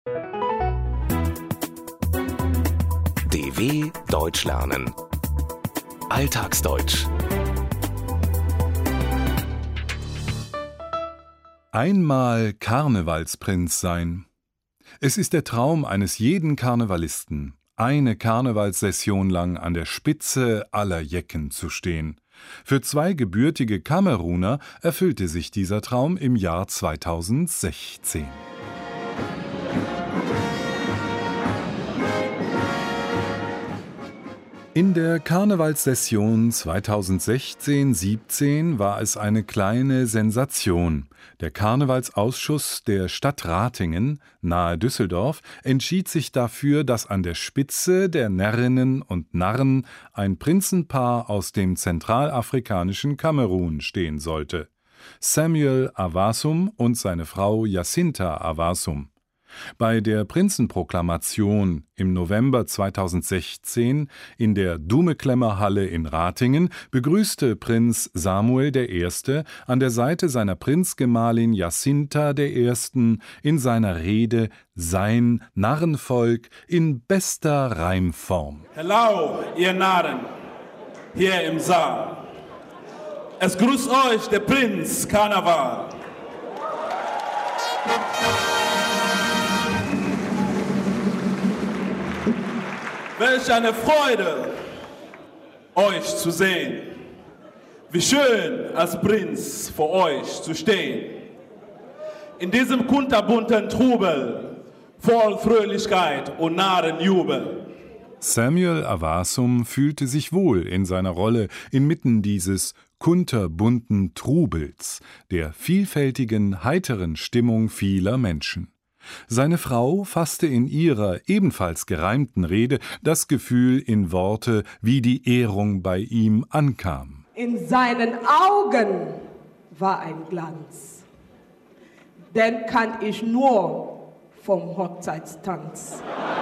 DW Deutsch lernen. Alltagsdeutsch. Einmal Karnevalsprinz sein. Es ist der Traum eines jeden Karnevalisten, eine Karnevalssession lang an der Spitze aller Jecken zu stehen. Für 2 gebürtige Kameruner erfüllte sich dieser Traum im Jahr 2016. In der Karnevalssession 2016-17 war es eine kleine Sensation. Der Karnevalsausschuss der Stadt Ratingen, nahe Düsseldorf, entschied sich dafür, dass an der Spitze der Närrinnen und Narren ein Prinzenpaar aus dem zentralafrikanischen Kamerun stehen sollte. Samuel Awassum und seine Frau Jacinta Awassum. Bei der Prinzenproklamation im November 2016 in der Dumeklemmer-Halle in Ratingen begrüßte Prinz Samuel I. an der Seite seiner Prinzgemahlin Jacinta I. in seiner Rede sein Narrenvolk in bester Reimform. Hallo, ihr Narren, hier im Saal. Es grüßt euch der Prinz Karneval. Welch eine Freude, euch zu sehen. Wie schön, als Prinz vor euch zu stehen. In diesem kunterbunten Trubel, voll Fröhlichkeit und Narrenjubel. Samuel Awassum fühlte sich wohl in seiner Rolle inmitten dieses kunterbunten Trubels, der vielfältigen, heiteren Stimmung vieler Menschen. Seine Frau fasste in ihrer ebenfalls gereimten Rede das Gefühl in Worte, wie die Ehrung bei ihm ankam. In seinen Augen war ein Glanz, den kann ich nur vom Hochzeitstanz.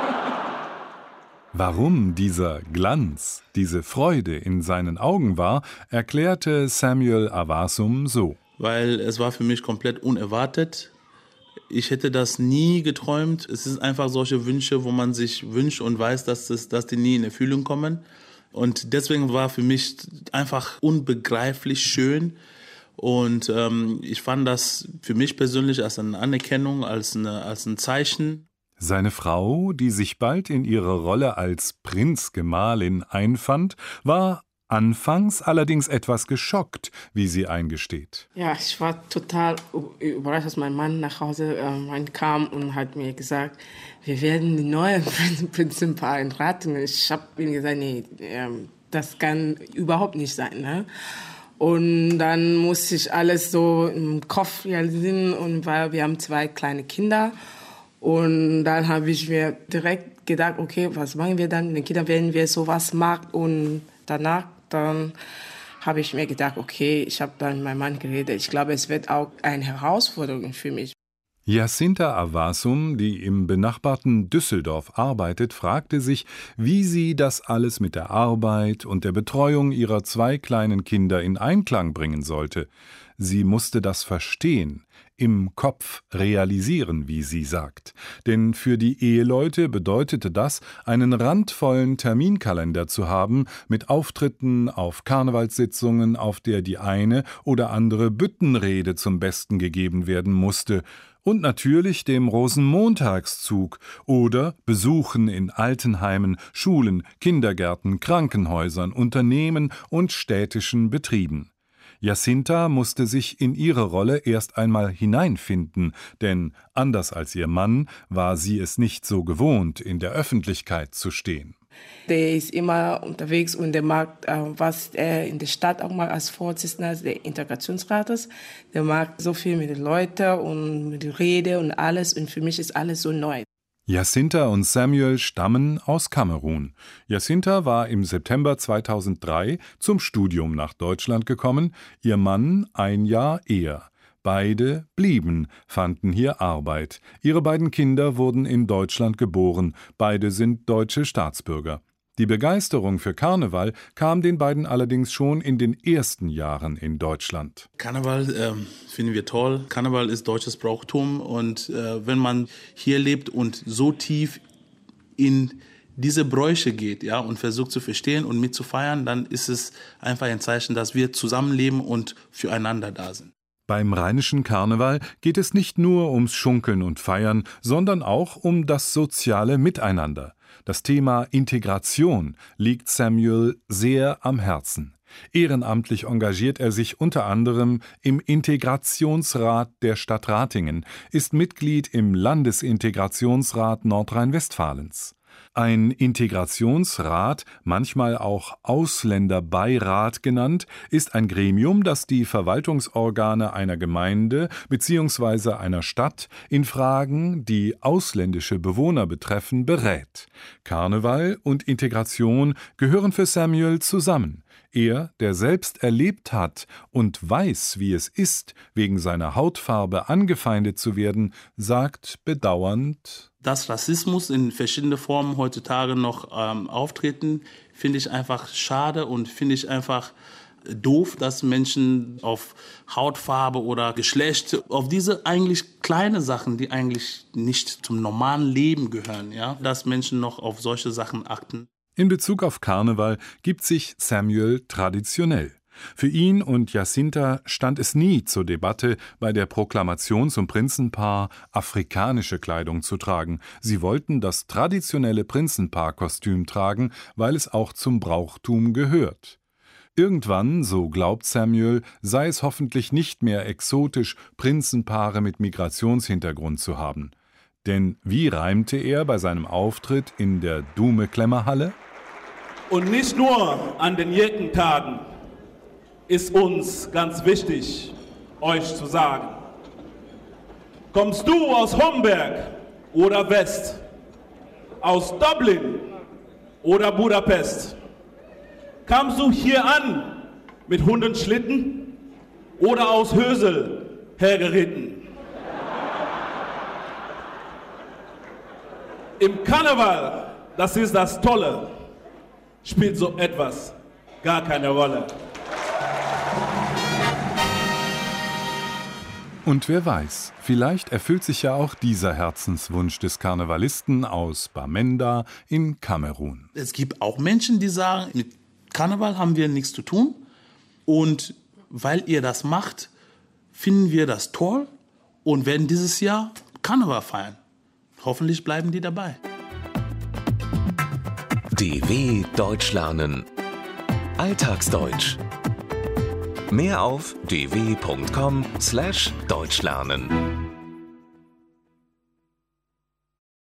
Warum dieser Glanz, diese Freude in seinen Augen war, erklärte Samuel Awassum so. Weil es war für mich komplett unerwartet. Ich hätte das nie geträumt. Es sind einfach solche Wünsche, wo man sich wünscht und weiß, dass die nie in Erfüllung kommen. Und deswegen war für mich einfach unbegreiflich schön. Und ich fand das für mich persönlich als eine Anerkennung, als ein Zeichen. Seine Frau, die sich bald in ihre Rolle als Prinzgemahlin einfand, war anfangs allerdings etwas geschockt, wie sie eingesteht. Ja, ich war total überrascht, als mein Mann nach Hause kam und hat mir gesagt, wir werden die neue Prinzenpaar in Ratingen. Ich habe ihm gesagt, nee, das kann überhaupt nicht sein. Ne? Und dann musste ich alles so im Kopf realisieren, und weil wir haben 2 kleine Kinder. Und dann habe ich mir direkt gedacht, okay, was machen wir dann mit den Kindern, wenn wir sowas machen? Und danach dann habe ich mir gedacht, okay, ich habe dann mit meinem Mann geredet. Ich glaube, es wird auch eine Herausforderung für mich. Jacinta Awassum, die im benachbarten Düsseldorf arbeitet, fragte sich, wie sie das alles mit der Arbeit und der Betreuung ihrer 2 kleinen Kinder in Einklang bringen sollte. Sie musste das verstehen, im Kopf realisieren, wie sie sagt. Denn für die Eheleute bedeutete das, einen randvollen Terminkalender zu haben mit Auftritten auf Karnevalssitzungen, auf der die eine oder andere Büttenrede zum Besten gegeben werden musste, und natürlich dem Rosenmontagszug oder Besuchen in Altenheimen, Schulen, Kindergärten, Krankenhäusern, Unternehmen und städtischen Betrieben. Jacinta musste sich in ihre Rolle erst einmal hineinfinden, denn anders als ihr Mann war sie es nicht so gewohnt, in der Öffentlichkeit zu stehen. Der ist immer unterwegs und der mag, was er in der Stadt auch mag als Vorsitzender des Integrationsrates. Der mag so viel mit den Leuten und mit der Rede und alles, und für mich ist alles so neu. Jacinta und Samuel stammen aus Kamerun. Jacinta war im September 2003 zum Studium nach Deutschland gekommen, ihr Mann ein Jahr eher. Beide blieben, fanden hier Arbeit. Ihre beiden Kinder wurden in Deutschland geboren, beide sind deutsche Staatsbürger. Die Begeisterung für Karneval kam den beiden allerdings schon in den ersten Jahren in Deutschland. Karneval finden wir toll. Karneval ist deutsches Brauchtum und wenn man hier lebt und so tief in diese Bräuche geht, ja, und versucht zu verstehen und mitzufeiern, dann ist es einfach ein Zeichen, dass wir zusammenleben und füreinander da sind. Beim rheinischen Karneval geht es nicht nur ums Schunkeln und Feiern, sondern auch um das soziale Miteinander. Das Thema Integration liegt Samuel sehr am Herzen. Ehrenamtlich engagiert er sich unter anderem im Integrationsrat der Stadt Ratingen, ist Mitglied im Landesintegrationsrat Nordrhein-Westfalens. Ein Integrationsrat, manchmal auch Ausländerbeirat genannt, ist ein Gremium, das die Verwaltungsorgane einer Gemeinde bzw. einer Stadt in Fragen, die ausländische Bewohner betreffen, berät. Karneval und Integration gehören für Samuel zusammen. Er, der selbst erlebt hat und weiß, wie es ist, wegen seiner Hautfarbe angefeindet zu werden, sagt bedauernd: Dass Rassismus in verschiedenen Formen heutzutage noch auftreten, finde ich einfach schade und finde ich einfach doof, dass Menschen auf Hautfarbe oder Geschlecht, auf diese eigentlich kleine Sachen, die eigentlich nicht zum normalen Leben gehören, ja, dass Menschen noch auf solche Sachen achten. In Bezug auf Karneval gibt sich Samuel traditionell. Für ihn und Jacinta stand es nie zur Debatte, bei der Proklamation zum Prinzenpaar afrikanische Kleidung zu tragen. Sie wollten das traditionelle Prinzenpaar-Kostüm tragen, weil es auch zum Brauchtum gehört. Irgendwann, so glaubt Samuel, sei es hoffentlich nicht mehr exotisch, Prinzenpaare mit Migrationshintergrund zu haben. Denn wie reimte er bei seinem Auftritt in der Dume-Klemmer-Halle? Und nicht nur an den Jekentagen ist uns ganz wichtig, euch zu sagen: Kommst du aus Homberg oder West, aus Dublin oder Budapest? Kamst du hier an mit Hundenschlitten oder aus Hösel hergeritten? Im Karneval, das ist das Tolle, spielt so etwas gar keine Rolle. Und wer weiß, vielleicht erfüllt sich ja auch dieser Herzenswunsch des Karnevalisten aus Bamenda in Kamerun. Es gibt auch Menschen, die sagen, mit Karneval haben wir nichts zu tun und weil ihr das macht, finden wir das toll und werden dieses Jahr Karneval feiern. Hoffentlich bleiben die dabei. DW Deutsch lernen. Alltagsdeutsch. Mehr auf dw.com/deutschlernen.